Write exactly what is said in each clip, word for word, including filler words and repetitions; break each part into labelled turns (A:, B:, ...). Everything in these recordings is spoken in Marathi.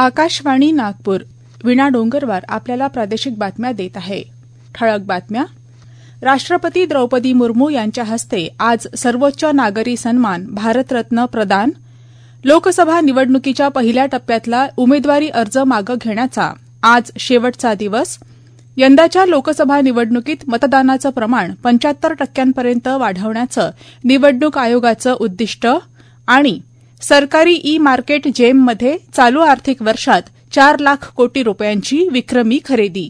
A: आकाशवाणी नागपूर. वीणा डोंगरवार आपल्याला प्रादेशिक बातम्या देत आहे. ठळक बातम्या. राष्ट्रपती द्रौपदी मुर्मू यांच्या हस्ते आज सर्वोच्च नागरी सन्मान भारतरत्न प्रदान. लोकसभा निवडणुकीच्या पहिल्या टप्प्यातला उमेदवारी अर्ज मागं घेण्याचा आज शेवटचा दिवस. यंदाच्या लोकसभा निवडणुकीत मतदानाचं प्रमाण पंच्याहत्तर टक्क्यांपर्यंत वाढवण्याचं निवडणूक आयोगाचं उद्दिष्ट. आणि सरकारी ई मार्केट जेममध्ये चालू आर्थिक वर्षात चार लाख कोटी रुपयांची विक्रमी खरेदी.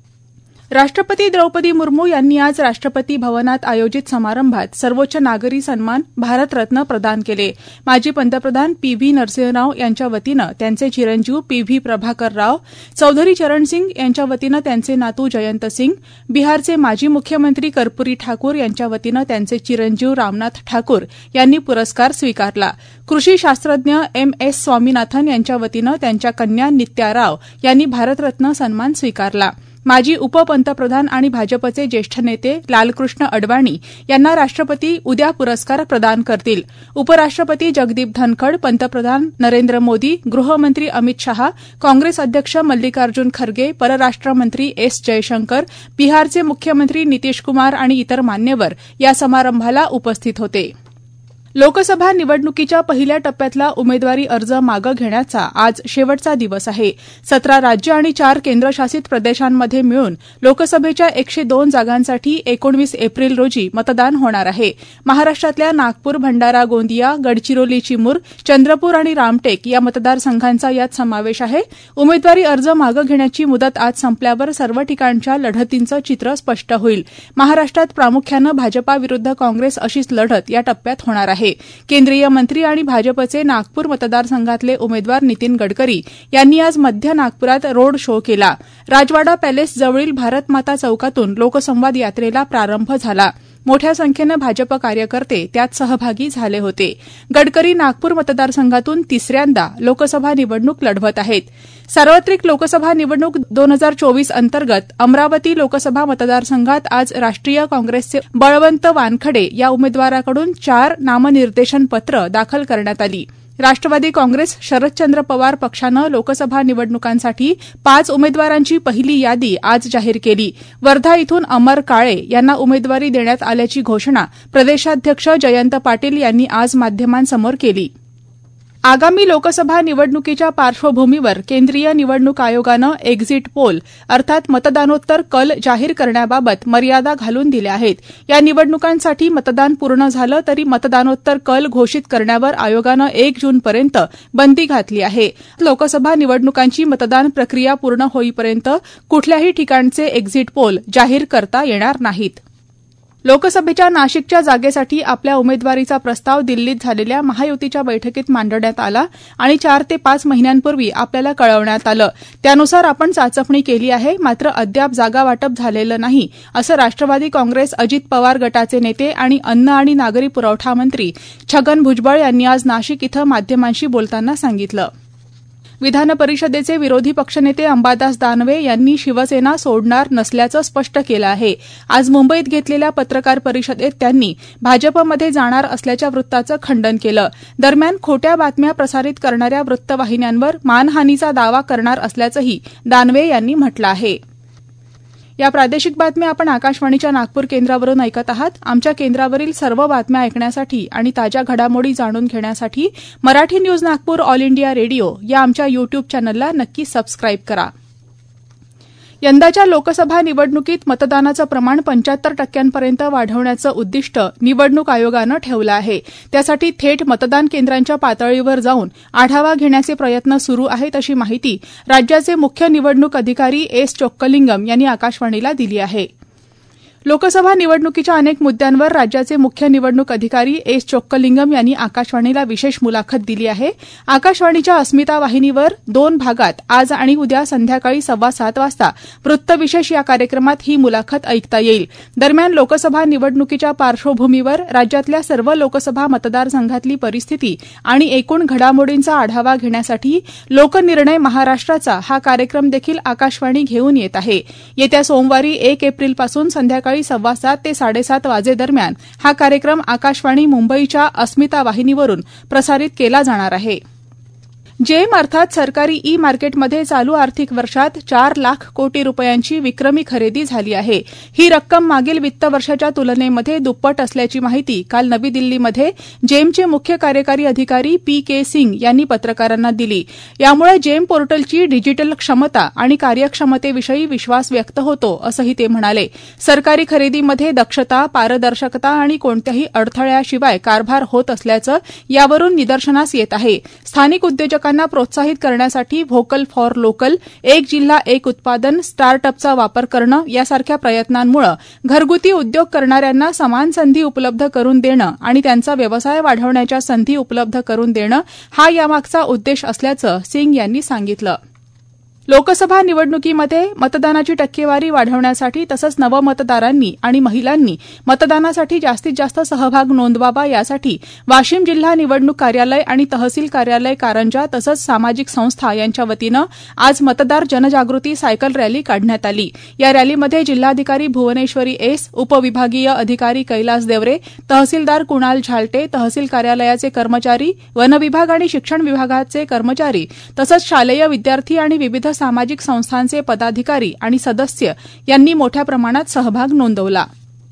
A: राष्ट्रपती द्रौपदी मुर्मू यांनी आज राष्ट्रपती भवनात आयोजित समारंभात सर्वोच्च नागरी सन्मान भारतरत्न प्रदान केले. माजी पंतप्रधान पी व्ही नरसिंहराव यांच्या वतीनं त्यांचे चिरंजीव पी व्ही प्रभाकर राव, चौधरी चरणसिंग यांच्या वतीनं त्यांचे नातू जयंत सिंग, बिहारचे माजी मुख्यमंत्री कर्पूरी ठाकूर यांच्या वतीनं त्यांचे चिरंजीव रामनाथ ठाकूर यांनी पुरस्कार स्वीकारला. कृषी शास्त्रज्ञ एम एस स्वामीनाथन यांच्या वतीनं त्यांच्या कन्या नित्या राव यांनी भारतरत्न सन्मान स्वीकारला. माजी उपपंतप्रधान आणि भाजपचे ज्येष्ठ नेते लालकृष्ण अडवाणी यांना राष्ट्रपती उद्या पुरस्कार प्रदान करतील. उपराष्ट्रपती जगदीप धनखड, पंतप्रधान नरेंद्र मोदी, गृहमंत्री अमित शहा, काँग्रेस अध्यक्ष मल्लिकार्जुन खरगे, परराष्ट्र मंत्री एस जयशंकर, बिहारचे मुख्यमंत्री नितीश कुमार आणि इतर मान्यवर या समारंभाला उपस्थित होते. लोकसभा निवडणुकीच्या पहिल्या टप्प्यातला उमेदवारी अर्ज मागं घेण्याचा आज शेवटचा दिवस आहे. सतरा राज्य आणि चार केंद्रशासित प्रदेशांमध्ये मिळून लोकसभेच्या एकशे दोन जागांसाठी एकोणवीस एप्रिल रोजी मतदान होणार आहे. महाराष्ट्रातल्या नागपूर, भंडारा, गोंदिया, गडचिरोली, चिमूर, चंद्रपूर आणि रामटेक या मतदारसंघांचा यात समावेश आहे. उमेदवारी अर्ज मागं घेण्याची मुदत आज संपल्यावर सर्व ठिकाणच्या लढतींचं चित्र स्पष्ट होईल. महाराष्ट्रात प्रामुख्यानं भाजपा विरुद्ध काँग्रेस अशीच लढत या टप्प्यात होणार आहे. केंद्रीय मंत्री आणि भाजपचे नागपूर मतदारसंघातले उमेदवार नितीन गडकरी यांनी आज मध्य नागपुरात रोड शो केला. राजवाडा पॅलेस जवळील भारतमाता चौकातून लोकसंवाद यात्रेला प्रारंभ झाला. मोठ्या संख्येनं भाजप कार्यकर्ते त्यात सहभागी झाले होते. गडकरी नागपूर मतदारसंघातून तिसऱ्यांदा लोकसभा निवडणूक लढवत आहेत. सार्वत्रिक लोकसभा निवडणूक दोन हजार चोवीस अंतर्गत अमरावती लोकसभा मतदारसंघात आज राष्ट्रीय काँग्रेसचे बळवंत वानखडे या उमेदवाराकडून चार नामनिर्देशन पत्र दाखल करण्यात आली. राष्ट्रवादी काँग्रेस, शरदचंद्र पवार पक्षानं लोकसभा निवडणुकांसाठी पाच उमेदवारांची पहिली यादी आज जाहीर केली. वर्धा इथून अमर काळे यांना उमेदवारी देण्यात आल्याची घोषणा प्रदेशाध्यक्ष जयंत पाटील यांनी आज माध्यमांसमोर केली. आगामी लोकसभा निवडणुकीच्या पार्श्वभूमीवर केंद्रीय निवडणूक आयोगानं एक्झिट पोल अर्थात मतदानोत्तर कल जाहीर करण्याबाबत मर्यादा घालून दिल्या आहेत. या निवडणुकांसाठी मतदान पूर्ण झालं तरी मतदानोत्तर कल घोषित करण्यावर आयोगानं एक जूनपर्यंत बंदी घातली आहे. लोकसभा निवडणुकांची मतदान प्रक्रिया पूर्ण होईपर्यंत कुठल्याही ठिकाणचे एक्झिट पोल जाहीर करता येणार नाहीत. लोकसभेच्या नाशिकच्या जागेसाठी आपल्या उमेदवारीचा प्रस्ताव दिल्लीत झालेल्या महायुतीच्या बैठकीत मांडण्यात आला आणि चार ते पाच महिन्यांपूर्वी आपल्याला कळवण्यात आलं. त्यानुसार आपण चाचपणी केली आहे, मात्र अद्याप जागा वाटप झालेलं नाही, असं राष्ट्रवादी काँग्रेस अजित पवार गटाचे नेते आणि अन्न आणि नागरी पुरवठा मंत्री छगन भुजबळ यांनी आज नाशिक इथं माध्यमांशी बोलताना सांगितलं. विधान परिषदेचे विरोधी पक्षनेते अंबादास दानवे यांनी शिवसेना सोडणार नसल्याचं स्पष्ट केलं आहे. आज मुंबईत घेतलेल्या पत्रकार परिषदेत त्यांनी भाजपमध्ये जाणार असल्याच्या वृत्ताचं खंडन केलं. दरम्यान खोट्या बातम्या प्रसारित करणाऱ्या वृत्तवाहिन्यांवर मानहानीचा दावा करणार असल्याचंही दानवे यांनी म्हटलं आहे. या प्रादेशिक बातम्या आपण आकाशवाणीच्या नागपूर केंद्रावरून ऐकत आहात. आमच्या केंद्रावरील सर्व बातम्या ऐकण्यासाठी आणि ताज्या घडामोडी जाणून घेण्यासाठी Marathi news Nagpur All India radio या आमच्या युट्यूब चॅनलला नक्की सबस्क्राईब करा. यंदाच्या लोकसभा निवडणुकीत मतदानाचं प्रमाण पंच्याहत्तर टक्क्यांपर्यंत वाढवण्याचं उद्दिष्ट निवडणूक आयोगानं ठेवलं आहे. त्यासाठी थेट मतदान केंद्रांच्या पातळीवर जाऊन आढावा घेण्याचे प्रयत्न सुरू आहेत, अशी माहिती राज्याचे मुख्य निवडणूक अधिकारी एस चोक्कलिंगम यांनी आकाशवाणीला दिली आहे. लोकसभा निवडणुकीच्या अनेक मुद्द्यांवर राज्याचे मुख्य निवडणूक अधिकारी एस चोक्कलिंगम यांनी आकाशवाणीला विशेष मुलाखत दिली आहे. आकाशवाणीच्या अस्मिता वाहिनीवर दोन भागात आज आणि उद्या संध्याकाळी सव्वा सात वाजता वृत्तविशेष या कार्यक्रमात ही मुलाखत ऐकता येईल. दरम्यान लोकसभा निवडणुकीच्या पार्श्वभूमीवर राज्यातल्या सर्व लोकसभा मतदारसंघातली परिस्थिती आणि एकूण घडामोडींचा आढावा घेण्यासाठी लोकनिर्णय महाराष्ट्राचा हा कार्यक्रम देखील आकाशवाणी घेऊन येत आहे. येत्या सोमवारी एक एप्रिलपासून संध्याकाळी सव्वा सात ते साडेसात वाजेदरम्यान हा कार्यक्रम आकाशवाणी मुंबईच्या अस्मिता वाहिनीवरून प्रसारित केला जाणार आहे. जेम अर्थात सरकारी ई मार्केटमध्ये चालू आर्थिक वर्षात चार लाख कोटी रुपयांची विक्रमी खरेदी झाली आहे. ही रक्कम मागील वित्त वर्षाच्या तुलनेमध्ये दुप्पट असल्याची माहिती काल नवी दिल्लीमध्ये जेमचे मुख्य कार्यकारी अधिकारी पी के सिंग यांनी पत्रकारांना दिली. यामुळे जेम पोर्टलची डिजिटल क्षमता आणि कार्यक्षमतेविषयी विश्वास व्यक्त होतो असंही ते म्हणाले. सरकारी खरेदीमध्ये दक्षता, पारदर्शकता आणि कोणत्याही अडथळ्याशिवाय कारभार होत असल्याचं यावरून निदर्शनास येत आहे. स्थानिक उद्योजकांना प्रोत्साहित करण्यासाठी व्होकल फॉर लोकल, एक जिल्हा एक उत्पादन, स्टार्टअपचा वापर करणं यासारख्या प्रयत्नांमुळे घरगुती उद्योग करणाऱ्यांना समान संधी उपलब्ध करून देणं आणि त्यांचा व्यवसाय वाढवण्याच्या संधी उपलब्ध करून देणं हा यामागचा उद्देश असल्याचं सिंग यांनी सांगितलं. लोकसभा निवडणुकीमध्ये मतदानाची टक्केवारी वाढवण्यासाठी तसंच नवमतदारांनी आणि महिलांनी मतदानासाठी जास्तीत जास्त सहभाग नोंदवावा यासाठी वाशिम जिल्हा निवडणूक कार्यालय आणि तहसील कार्यालय कारंजा तसंच सामाजिक संस्था यांच्या वतीनं आज मतदार जनजागृती सायकल रॅली काढण्यात आली. या रॅलीमध्ये जिल्हाधिकारी भुवनेश्वरी एस, उपविभागीय अधिकारी कैलास देवरे, तहसीलदार कुणाल झालटे, तहसील कार्यालयाचे कर्मचारी, वनविभाग आणि शिक्षण विभागाचे कर्मचारी तसंच शालेय विद्यार्थी आणि विविध सामाजिक संस्थांचे पदाधिकारी आणि सदस्य यांनी मोठ्या प्रमाणात सहभाग नोंदवला.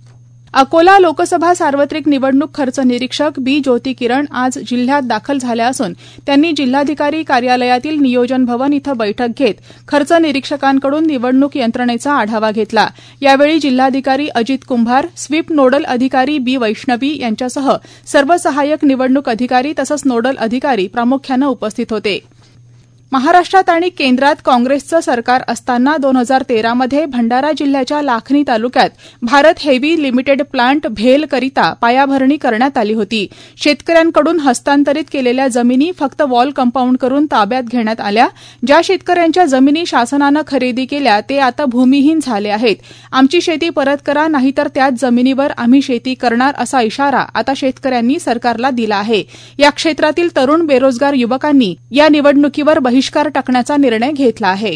A: अकोला लोकसभा सार्वत्रिक निवडणूक खर्च निरीक्षक बी ज्योती किरण आज जिल्ह्यात दाखल झाल्या असून त्यांनी जिल्हाधिकारी कार्यालयातील नियोजन भवन इथं बैठक घेत खर्च निरीक्षकांकडून निवडणूक यंत्रणेचा आढावा घेतला. यावेळी जिल्हाधिकारी अजित कुंभार, स्वीप नोडल अधिकारी बी वैष्णवी यांच्यासह सर्व सहाय्यक निवडणूक अधिकारी तसंच नोडल अधिकारी प्रामुख्यानं उपस्थित होते. महाराष्ट्रात आणि केंद्रात काँग्रेसचं सरकार असताना दोन हजार तेरामध्ये भंडारा जिल्ह्याच्या लाखनी तालुक्यात भारत हेवी लिमिटेड प्लांट भेलकरिता पायाभरणी करण्यात आली होती. शेतकऱ्यांकडून हस्तांतरित केलेल्या जमिनी फक्त वॉल कंपाऊंड करून ताब्यात घेण्यात आल्या. ज्या शेतकऱ्यांच्या जमिनी शासनानं खरेदी केल्या ते आता भूमिहीन झाले आहेत. आमची शेती परत करा नाहीतर त्याच जमिनीवर आम्ही शेती करणार असा इशारा आता शेतकऱ्यांनी सरकारला दिला आहे. या क्षेत्रातील तरुण बेरोजगार युवकांनी या निवडणुकीवर बहिष्कार टाकण्याचा निर्णय घेतला आहे.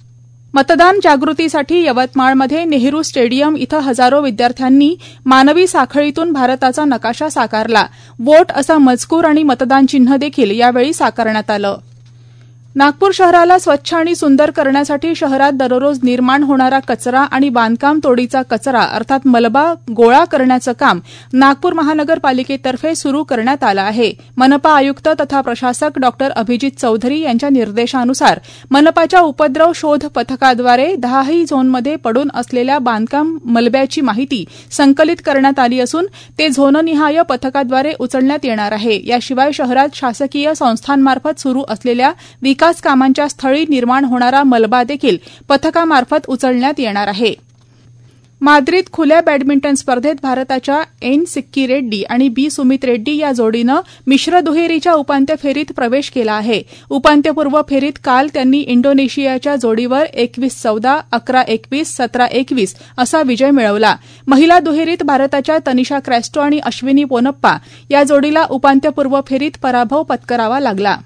A: मतदान जागृतीसाठी यवतमाळमध्ये नेहरू स्टेडियम इथं हजारो विद्यार्थ्यांनी मानवी साखळीतून भारताचा नकाशा साकारला. वोट असा मजकूर आणि मतदान चिन्ह देखील यावेळी साकारण्यात आलं. नागपूर शहराला स्वच्छ आणि सुंदर करण्यासाठी शहरात दररोज निर्माण होणारा कचरा आणि बांधकाम तोडीचा कचरा अर्थात मलबा गोळा करण्याचं काम नागपूर महानगरपालिकेतर्फे सुरू करण्यात आलं आहे. मनपा आयुक्त तथा प्रशासक डॉ अभिजित चौधरी यांच्या निर्देशानुसार मनपाच्या उपद्रव शोध पथकाद्वारे दहाही झोनमध्ये पडून असलेल्या बांधकाम मलब्याची माहिती संकलित करण्यात आली असून ते झोननिहाय पथकाद्वारे उचलण्यात येणार आहे. याशिवाय शहरात शासकीय संस्थांमार्फत सुरू असलेल्या विकास विकास कामांच्या स्थळी निर्माण होणारा मलबा देखील पथकामार्फत उचलण्यात येणार आहे. माद्रिद खुल्या बॅडमिंटन स्पर्धेत भारताच्या एन सिक्की रेड्डी आणि बी सुमित रेड्डी या जोडीनं मिश्र दुहेरीच्या उपांत्य फेरीत प्रवेश केला आहे. उपांत्यपूर्व फेरीत काल त्यांनी इंडोनेशियाच्या जोडीवर एकवीस चौदा, अकरा एकवीस, सतरा एकवीस असा विजय मिळवला. महिला दुहेरीत भारताच्या तनिषा क्रॅस्टो आणि अश्विनी पोनप्पा या जोडीला उपांत्यपूर्व फेरीत पराभव पत्करावा लागला.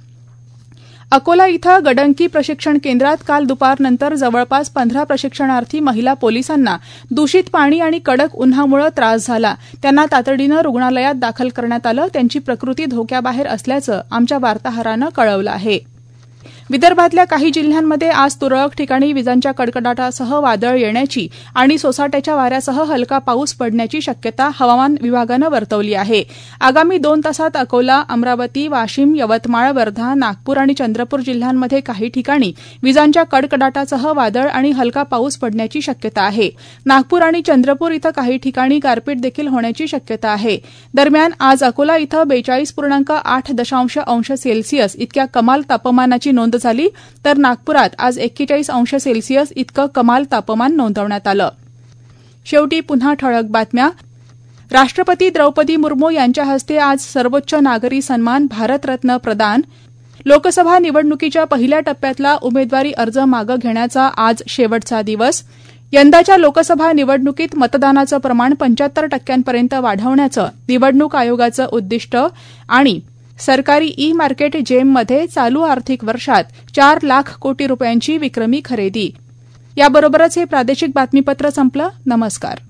A: अकोला इथं गडंकी प्रशिक्षण केंद्रात काल दुपारनंतर जवळपास पंधरा प्रशिक्षणार्थी महिला पोलिसांना दूषित पाणी आणि कडक उन्हामुळे त्रास झाला. त्यांना तातडीनं रुग्णालयात दाखल करण्यात आलं. त्यांची प्रकृती धोक्याबाहेर असल्याचं आमच्या वार्ताहरानं कळवलं आहे. विदर्भातल्या काही जिल्ह्यांमध्ये आज तुरळक ठिकाणी विजांच्या कडकडाटासह वादळ येण्याची आणि सोसाट्याच्या वाऱ्यासह हलका पाऊस पडण्याची शक्यता हवामान विभागानं वर्तवली आहे. आगामी दोन तासात अकोला, अमरावती, वाशिम, यवतमाळ, वर्धा, नागपूर आणि चंद्रपूर जिल्ह्यांमध्ये काही ठिकाणी विजांच्या कडकडाटासह वादळ आणि हलका पाऊस पडण्याची शक्यता आहे. नागपूर आणि चंद्रपूर इथं काही ठिकाणी गारपीट देखील होण्याची शक्यता आहे. दरम्यान आज अकोला इथं बेचाळीस पूर्णांक आठ दशांश अंश सेल्सिअस इतक्या कमाल तापमानाची नोंद झाली तर नागपुरात आज एक्केचाळीस अंश सेल्सिअस इतकं कमाल तापमान नोंदवण्यात आलं. शेवटी पुन्हा ठळक बातम्या. राष्ट्रपती द्रौपदी मुर्मू यांच्या हस्ते आज सर्वोच्च नागरी सन्मान भारतरत्न प्रदान. लोकसभा निवडणुकीच्या पहिल्या टप्प्यातला उमेदवारी अर्ज मागं घेण्याचा आज शेवटचा दिवस. यंदाच्या लोकसभा निवडणुकीत मतदानाचं प्रमाण पंच्याहत्तर टक्क्यांपर्यंत वाढवण्याचं निवडणूक आयोगाचं उद्दिष्ट. आणि सरकारी ई मार्केट जेममध्ये चालू आर्थिक वर्षात चार लाख कोटी रुपयांची विक्रमी खरेदी. याबरोबरच हे प्रादेशिक बातमीपत्र संपलं. नमस्कार.